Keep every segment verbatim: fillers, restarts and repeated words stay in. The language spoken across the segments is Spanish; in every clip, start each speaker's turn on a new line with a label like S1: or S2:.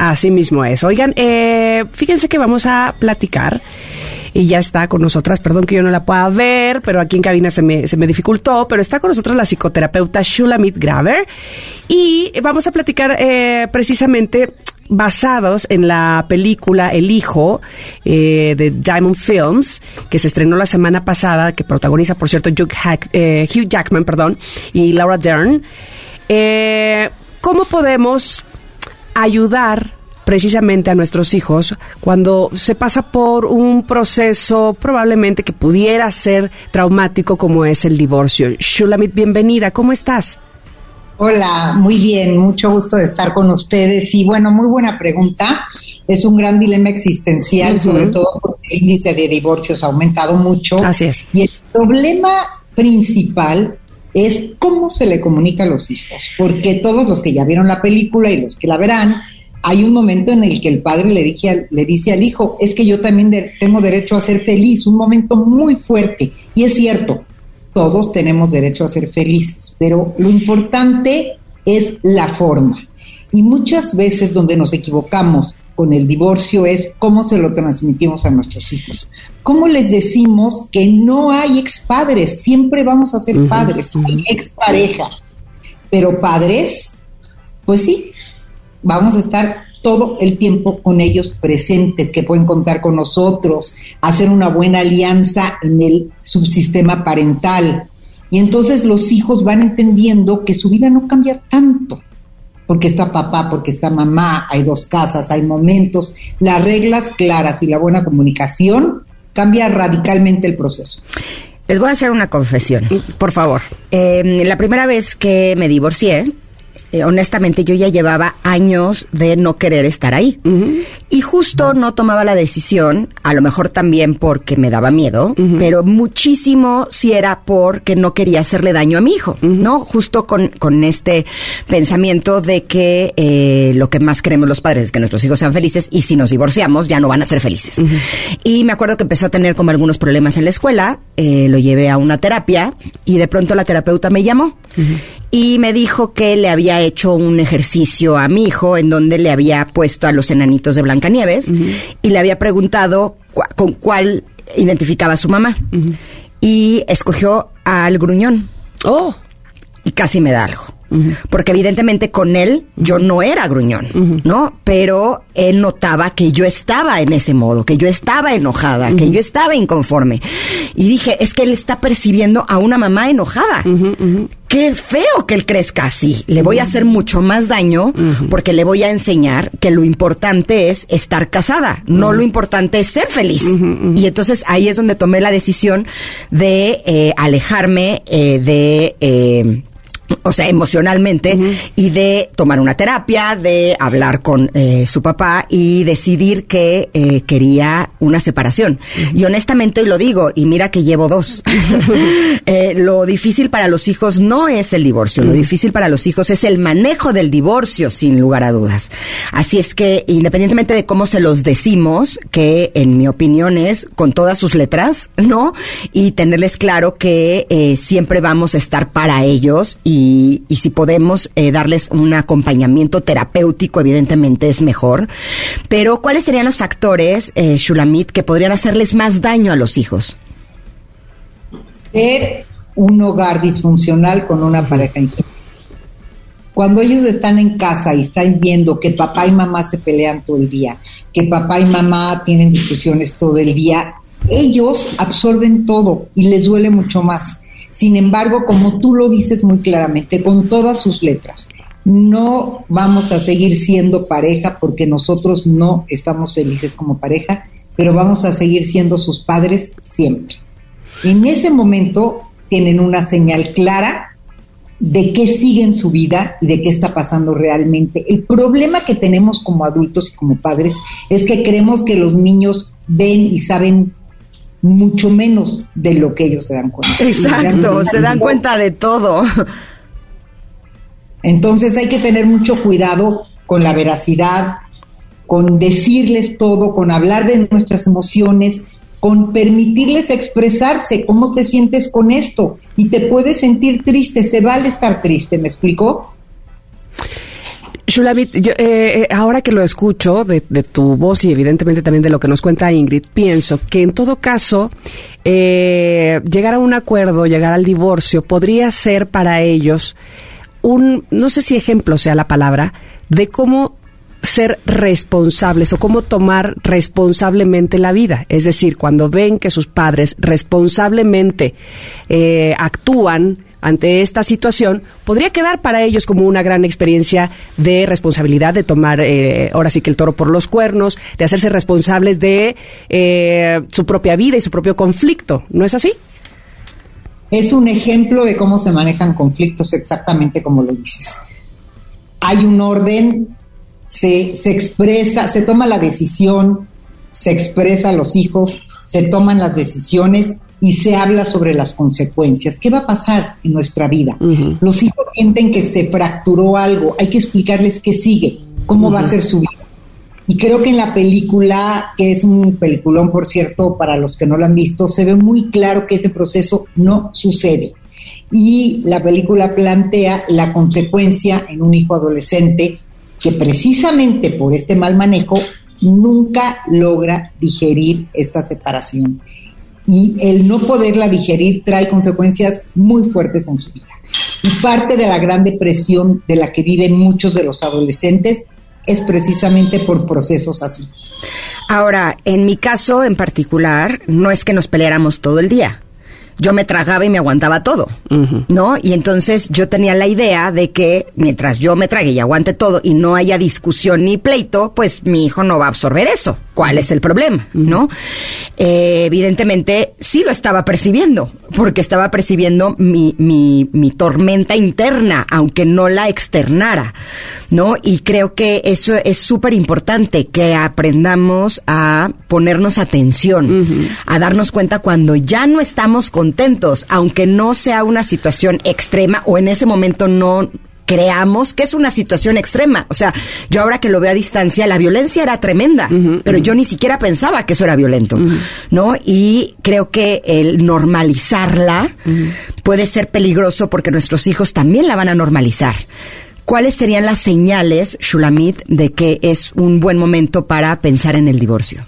S1: Así mismo es. Oigan, eh, fíjense que vamos a platicar y ya está con nosotras, perdón que yo no la pueda ver, pero aquí en cabina se me, se me dificultó, pero está con nosotros la psicoterapeuta Shulamit Graver y vamos a platicar eh, precisamente basados en la película El Hijo eh, de Diamond Films, que se estrenó la semana pasada, que protagoniza, por cierto, Hugh, Hack, eh, Hugh Jackman, perdón, y Laura Dern. Eh, ¿Cómo podemos ayudar precisamente a nuestros hijos cuando se pasa por un proceso probablemente que pudiera ser traumático como es el divorcio? Shulamit, bienvenida, ¿cómo estás?
S2: Hola, muy bien, mucho gusto de estar con ustedes. Y bueno, muy buena pregunta. Es un gran dilema existencial, uh-huh. sobre todo porque el índice de divorcios ha aumentado mucho.
S1: Así es.
S2: Y el problema principal es cómo se le comunica a los hijos, porque todos los que ya vieron la película y los que la verán, hay un momento en el que el padre le, dije al, le dice al hijo, es que yo también de, tengo derecho a ser feliz, un momento muy fuerte. Y es cierto, todos tenemos derecho a ser felices, pero lo importante es la forma. Y muchas veces donde nos equivocamos con el divorcio es cómo se lo transmitimos a nuestros hijos. ¿Cómo les decimos que no hay expadres? Siempre vamos a ser uh-huh, padres, uh-huh. hay expareja. Pero padres, pues sí, vamos a estar todo el tiempo con ellos presentes, que pueden contar con nosotros, hacer una buena alianza en el subsistema parental. Y entonces los hijos van entendiendo que su vida no cambia tanto, porque está papá, porque está mamá, hay dos casas, hay momentos, las reglas claras y la buena comunicación cambia radicalmente el proceso.
S3: Les voy a hacer una confesión,
S1: por favor.
S3: Eh, la primera vez que me divorcié, Eh, honestamente yo ya llevaba años de no querer estar ahí uh-huh. y justo no tomaba la decisión, a lo mejor también porque me daba miedo, uh-huh. pero muchísimo si era porque no quería hacerle daño a mi hijo, uh-huh. ¿no? Justo con, con este pensamiento de que eh, lo que más queremos los padres es que nuestros hijos sean felices y si nos divorciamos ya no van a ser felices. Uh-huh. Y me acuerdo que empezó a tener como algunos problemas en la escuela, eh, lo llevé a una terapia y de pronto la terapeuta me llamó uh-huh. y me dijo que le había hecho un ejercicio a mi hijo en donde le había puesto a los enanitos de Blancanieves uh-huh. y le había preguntado cu- con cuál identificaba a su mamá uh-huh. y escogió al gruñón.
S1: Oh.
S3: Y casi me da algo.
S1: Uh-huh.
S3: Porque evidentemente con él yo no era gruñón, uh-huh. ¿no? Pero él notaba que yo estaba en ese modo, que yo estaba enojada, uh-huh. que yo estaba inconforme. Y dije, es que él está percibiendo a una mamá enojada. Uh-huh, uh-huh. Qué feo que él crezca así. Le voy a hacer mucho más daño uh-huh. porque le voy a enseñar que lo importante es estar casada, uh-huh. no lo importante es ser feliz. Uh-huh, uh-huh. Y entonces ahí es donde tomé la decisión de eh, alejarme eh, de... Eh, o sea, emocionalmente, uh-huh. y de tomar una terapia, de hablar con eh, su papá y decidir que eh, quería una separación. Uh-huh. Y honestamente hoy lo digo, y mira que llevo dos. eh, lo difícil para los hijos no es el divorcio, uh-huh. lo difícil para los hijos es el manejo del divorcio, sin lugar a dudas. Así es que, independientemente de cómo se los decimos, que en mi opinión es con todas sus letras, ¿no? Y tenerles claro que eh, siempre vamos a estar para ellos y Y, y si podemos eh, darles un acompañamiento terapéutico, evidentemente es mejor. Pero, ¿cuáles serían los factores, eh, Shulamit, que podrían hacerles más daño a los hijos?
S2: Ser un hogar disfuncional con una pareja infeliz. Cuando ellos están en casa y están viendo que papá y mamá se pelean todo el día, que papá y mamá tienen discusiones todo el día, ellos absorben todo y les duele mucho más. Sin embargo, como tú lo dices muy claramente, con todas sus letras, no vamos a seguir siendo pareja porque nosotros no estamos felices como pareja, pero vamos a seguir siendo sus padres siempre. En ese momento tienen una señal clara de qué sigue en su vida y de qué está pasando realmente. El problema que tenemos como adultos y como padres es que creemos que los niños ven y saben mucho menos de lo que ellos se dan cuenta.
S3: Exacto, dan se dan cuenta de todo.
S2: Entonces hay que tener mucho cuidado con la veracidad, con decirles todo, con hablar de nuestras emociones, con permitirles expresarse. ¿Cómo te sientes con esto? Y te puedes sentir triste, se vale estar triste, ¿me explicó?
S1: Shulamit, yo, eh, ahora que lo escucho de, de tu voz y evidentemente también de lo que nos cuenta Ingrid, pienso que en todo caso eh, llegar a un acuerdo, llegar al divorcio, podría ser para ellos un, no sé si ejemplo sea la palabra, de cómo ser responsables o cómo tomar responsablemente la vida. Es decir, cuando ven que sus padres responsablemente eh, actúan ante esta situación, podría quedar para ellos como una gran experiencia de responsabilidad, de tomar, eh, ahora sí que el toro por los cuernos, de hacerse responsables de eh, su propia vida y su propio conflicto. ¿No es así?
S2: Es un ejemplo de cómo se manejan conflictos, exactamente como lo dices. Hay un orden, se, se expresa, se toma la decisión, se expresa a los hijos, se toman las decisiones y se habla sobre las consecuencias. ¿Qué va a pasar en nuestra vida? Uh-huh. Los hijos sienten que se fracturó algo, hay que explicarles qué sigue, cómo uh-huh. va a ser su vida. Y creo que en la película, que es un peliculón, por cierto, para los que no lo han visto, se ve muy claro que ese proceso no sucede. Y la película plantea la consecuencia en un hijo adolescente que precisamente por este mal manejo nunca logra digerir esta separación. Y el no poderla digerir trae consecuencias muy fuertes en su vida. Y parte de la gran depresión de la que viven muchos de los adolescentes es precisamente por procesos así.
S3: Ahora, en mi caso en particular, no es que nos peleáramos todo el día. Yo me tragaba y me aguantaba todo, uh-huh. ¿no? Y entonces yo tenía la idea de que mientras yo me trague y aguante todo y no haya discusión ni pleito, pues mi hijo no va a absorber eso. ¿Cuál es el problema? Uh-huh. ¿No? Eh, evidentemente sí lo estaba percibiendo, porque estaba percibiendo mi, mi, mi tormenta interna, aunque no la externara, ¿no? Y creo que eso es súper importante, que aprendamos a ponernos atención, uh-huh. a darnos cuenta cuando ya no estamos contentos, aunque no sea una situación extrema o en ese momento no creamos que es una situación extrema. O sea, yo ahora que lo veo a distancia, la violencia era tremenda, uh-huh, pero uh-huh. yo ni siquiera pensaba que eso era violento, uh-huh. ¿no? Y creo que el normalizarla uh-huh. puede ser peligroso porque nuestros hijos también la van a normalizar. ¿Cuáles serían las señales, Shulamit, de que es un buen momento para pensar en el divorcio?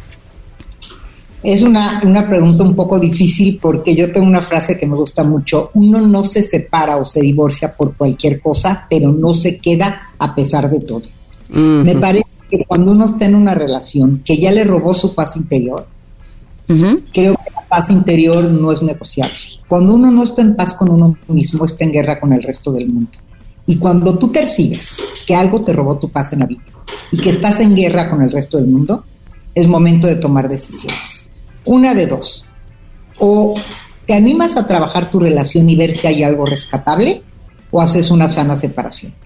S2: Es una, una pregunta un poco difícil porque yo tengo una frase que me gusta mucho. Uno no se separa o se divorcia por cualquier cosa, pero no se queda a pesar de todo. Uh-huh. Me parece que cuando uno está en una relación que ya le robó su paz interior, uh-huh. creo que la paz interior no es negociable. Cuando uno no está en paz con uno mismo, está en guerra con el resto del mundo. Y cuando tú percibes que algo te robó tu paz en la vida y que estás en guerra con el resto del mundo, es momento de tomar decisiones. Una de dos, o te animas a trabajar tu relación y ver si hay algo rescatable, o haces una sana separación.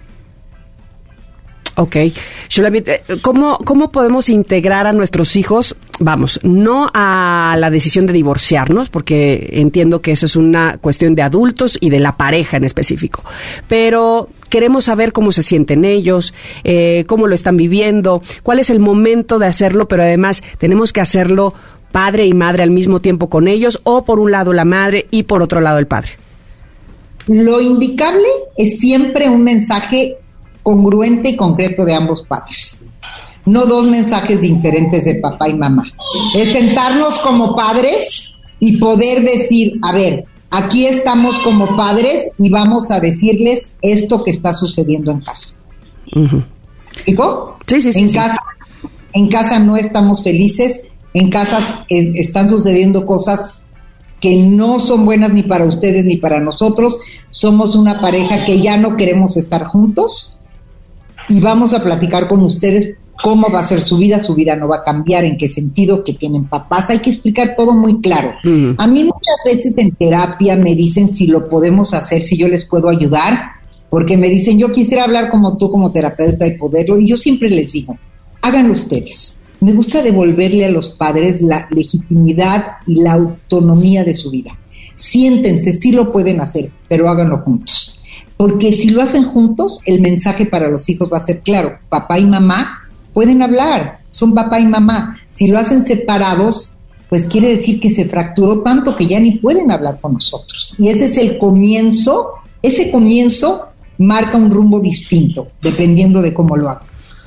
S1: Ok. Shulamit, ¿cómo, ¿cómo podemos integrar a nuestros hijos, vamos, no a la decisión de divorciarnos, porque entiendo que eso es una cuestión de adultos y de la pareja en específico, pero queremos saber cómo se sienten ellos, eh, cómo lo están viviendo, cuál es el momento de hacerlo, pero además tenemos que hacerlo padre y madre al mismo tiempo con ellos, o por un lado la madre y por otro lado el padre?
S2: Lo indicable es siempre un mensaje congruente y concreto de ambos padres, no dos mensajes diferentes de papá y mamá. Es sentarnos como padres y poder decir, a ver, aquí estamos como padres y vamos a decirles esto que está sucediendo en casa. Uh-huh. ¿Explico?
S1: Sí, sí, sí.
S2: En
S1: sí.
S2: casa, en casa no estamos felices. En casas es, están sucediendo cosas que no son buenas ni para ustedes ni para nosotros. Somos una pareja que ya no queremos estar juntos y vamos a platicar con ustedes cómo va a ser su vida. Su vida no va a cambiar, en qué sentido, que tienen papás. Hay que explicar todo muy claro. Uh-huh. A mí muchas veces en terapia me dicen si lo podemos hacer, si yo les puedo ayudar, porque me dicen, yo quisiera hablar como tú, como terapeuta, y poderlo. Y yo siempre les digo, háganlo ustedes. Me gusta devolverle a los padres la legitimidad y la autonomía de su vida. Siéntense, sí lo pueden hacer, pero háganlo juntos. Porque si lo hacen juntos, el mensaje para los hijos va a ser claro. Papá y mamá pueden hablar, son papá y mamá. Si lo hacen separados, pues quiere decir que se fracturó tanto que ya ni pueden hablar con nosotros. Y ese es el comienzo, ese comienzo marca un rumbo distinto, dependiendo de cómo lo hago.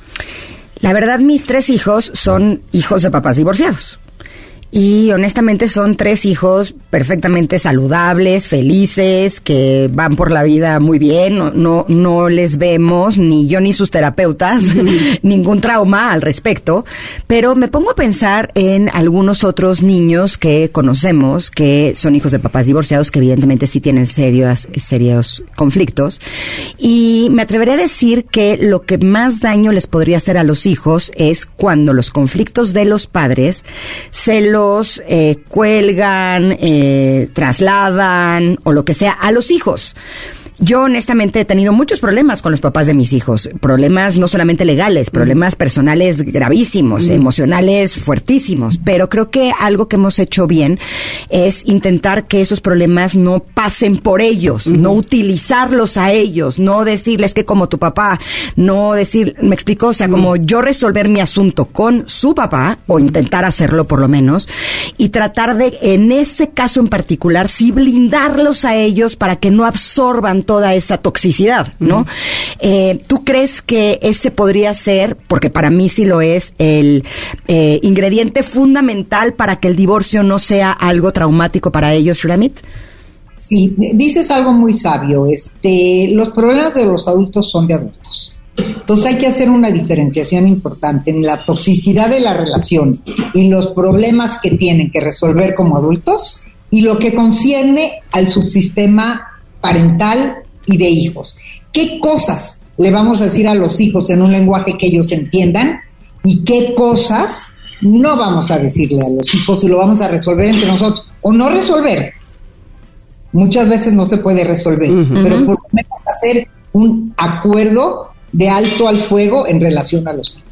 S3: La verdad, mis tres hijos son hijos de papás divorciados. Y honestamente son tres hijos perfectamente saludables, felices, que van por la vida muy bien, no, no, no les vemos, ni yo ni sus terapeutas, ningún trauma al respecto, pero me pongo a pensar en algunos otros niños que conocemos, que son hijos de papás divorciados, que evidentemente sí tienen serios, serios conflictos, y me atrevería a decir que lo que más daño les podría hacer a los hijos es cuando los conflictos de los padres se los Los, eh, cuelgan, eh, trasladan o lo que sea a los hijos. Yo honestamente he tenido muchos problemas con los papás de mis hijos, problemas no solamente legales, problemas personales gravísimos, mm. emocionales fuertísimos, pero creo que algo que hemos hecho bien es intentar que esos problemas no pasen por ellos, mm. no utilizarlos a ellos, no decirles que como tu papá, no decir, me explico, o sea, mm. como yo resolver mi asunto con su papá, o intentar hacerlo por lo menos, y tratar de, en ese caso en particular, sí blindarlos a ellos para que no absorban toda esa toxicidad, ¿no? Mm. Eh, ¿Tú crees que ese podría ser, porque para mí sí lo es, el eh, ingrediente fundamental para que el divorcio no sea algo traumático para ellos, Shulamit?
S2: Sí, dices algo muy sabio. Este, los problemas de los adultos son de adultos. Entonces hay que hacer una diferenciación importante en la toxicidad de la relación y los problemas que tienen que resolver como adultos y lo que concierne al subsistema parental y de hijos. ¿Qué cosas le vamos a decir a los hijos en un lenguaje que ellos entiendan y qué cosas no vamos a decirle a los hijos y lo vamos a resolver entre nosotros? O no resolver. Muchas veces no se puede resolver, uh-huh. pero por lo menos hacer un acuerdo de alto al fuego en relación a los hijos.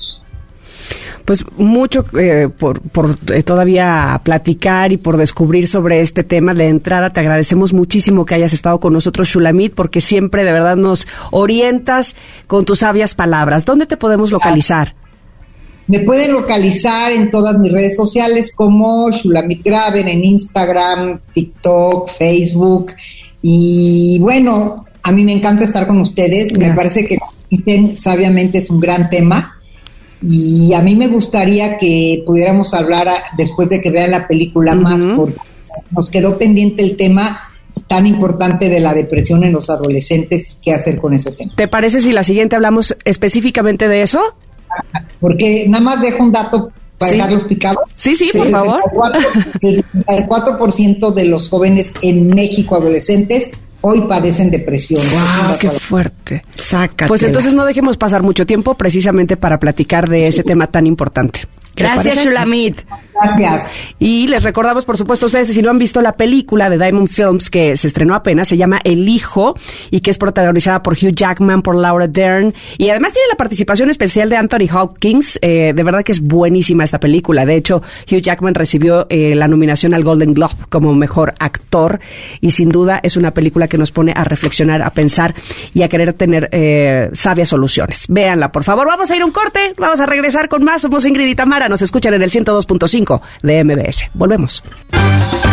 S1: Pues mucho eh, por, por eh, todavía platicar y por descubrir sobre este tema. De entrada te agradecemos muchísimo que hayas estado con nosotros, Shulamit, porque siempre de verdad nos orientas con tus sabias palabras. ¿Dónde te podemos localizar?
S2: Me pueden localizar en todas mis redes sociales como Shulamit Graben, en Instagram, TikTok, Facebook. Y bueno, a mí me encanta estar con ustedes. Gracias. Me parece que dicen sabiamente es un gran tema. Y a mí me gustaría que pudiéramos hablar a, después de que vean la película uh-huh. más, porque nos quedó pendiente el tema tan importante de la depresión en los adolescentes y qué hacer con ese tema.
S1: ¿Te parece si la siguiente hablamos específicamente de eso?
S2: Porque nada más dejo un dato para
S1: sí.
S2: dejarlos picados.
S1: Sí, sí, por favor.
S2: El sesenta y cuatro por ciento de los jóvenes en México adolescentes hoy padecen depresión.
S1: ¡Wow! ¡Qué fuerte!
S3: Sácatela.
S1: Pues entonces no dejemos pasar mucho tiempo precisamente para platicar de ese tema tan importante.
S3: Gracias, Shulamit.
S2: Gracias.
S1: Y les recordamos, por supuesto, ustedes, si no han visto la película de Diamond Films que se estrenó apenas, se llama El Hijo, y que es protagonizada por Hugh Jackman, por Laura Dern, y además tiene la participación especial de Anthony Hopkins. Eh, de verdad que es buenísima esta película. De hecho, Hugh Jackman recibió eh, la nominación al Golden Globe como mejor actor, y sin duda es una película que nos pone a reflexionar, a pensar y a querer tener eh, sabias soluciones. Véanla, por favor. Vamos a ir a un corte, vamos a regresar con más. Somos Ingrid y Tamara. Nos escuchan en el ciento dos punto cinco de M B S. Volvemos.